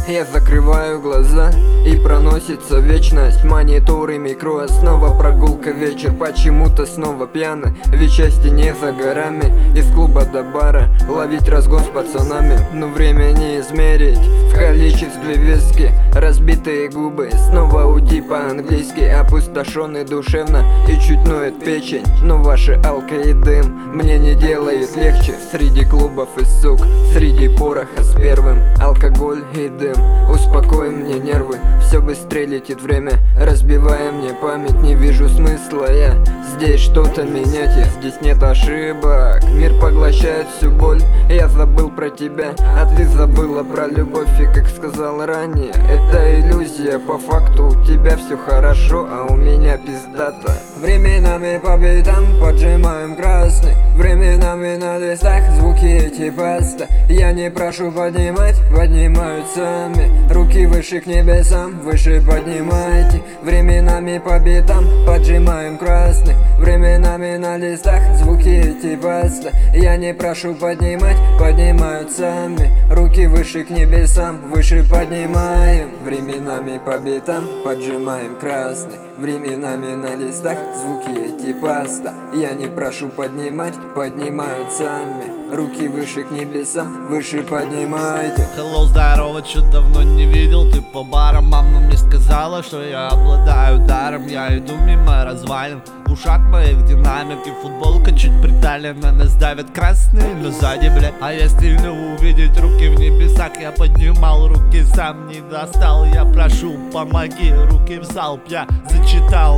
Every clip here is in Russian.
Я закрываю глаза и проносится вечность. Мониторы, микро, снова прогулка, вечер. Почему-то снова пьяный, ведь счастье не за горами. Из клуба до бара ловить разгон с пацанами. Но время не измерить в количестве виски. Разбитые губы, снова уйти по-английски. Опустошенный душевно и чуть ноет печень. Но ваши алко и дым мне не делает легче. Среди клубов и сук, среди пороха с первым. Алкоголь и дым, успокой мне нервы. Все быстрее летит время, разбивая мне память. Не вижу смысла я здесь что-то менять, и здесь нет ошибок. Мир поглощает всю боль, я забыл про тебя, а ты забыла про любовь. И как сказал ранее, это иллюзия. По факту у тебя все хорошо, а у меня пиздато. Временами по битам поджимаем красный, временами на листах звуки эти паста. Я не прошу поднимать, поднимают сами. Руки выше к небесам, выше поднимайте. Временами по битам поджимаем красный, временами на листах звуки эти паста. Я не прошу поднимать, поднимают сами. Руки выше к небесам, выше поднимаем. Временами по битам поджимаем красный, временами на листах звуки эти паста. Я не прошу поднимать, поднимают сами. Руки выше к небесам, выше поднимайте. Hello, здорово, чё давно не видел, ты по барам. Мама мне сказала, что я обладаю даром. Я иду мимо развалин, в ушах моих динамики. Футболка чуть приталена, нас давят красные, но сзади, блядь. А я стильно увидеть руки в небесах. Я поднимал руки, сам не достал. Я прошу, помоги, руки в залп, я зачитал,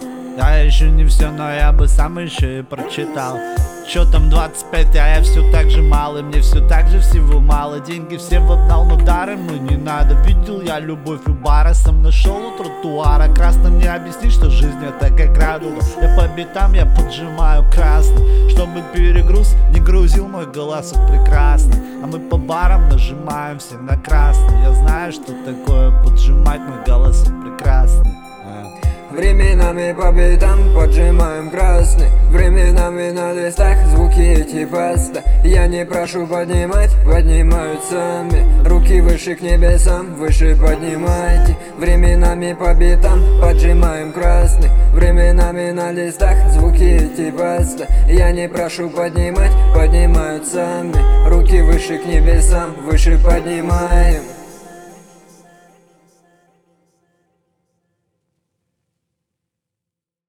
Я еще не все, но я бы сам еще и прочитал. Чё там 25, а я все так же малый. Мне все так же всего мало. Деньги все в обнал, но дары ему не надо. Видел я любовь у бара, сам нашел у тротуара. Красным не объяснить, что жизнь это как радуга. Я по битам, я поджимаю красный, чтобы перегруз не грузил мой голосок прекрасный. А мы по барам нажимаем все на красный. Я знаю, что такое поджимать мой голосок прекрасный. Временами по битам поджимаем красный, временами на листах звуки эти паста. Я не прошу поднимать, поднимают сами. Руки выше к небесам, выше поднимайте. Временами по битам поджимаем красный, временами на листах звуки эти паста. Я не прошу поднимать, поднимают сами. Руки выше к небесам, выше поднимаем.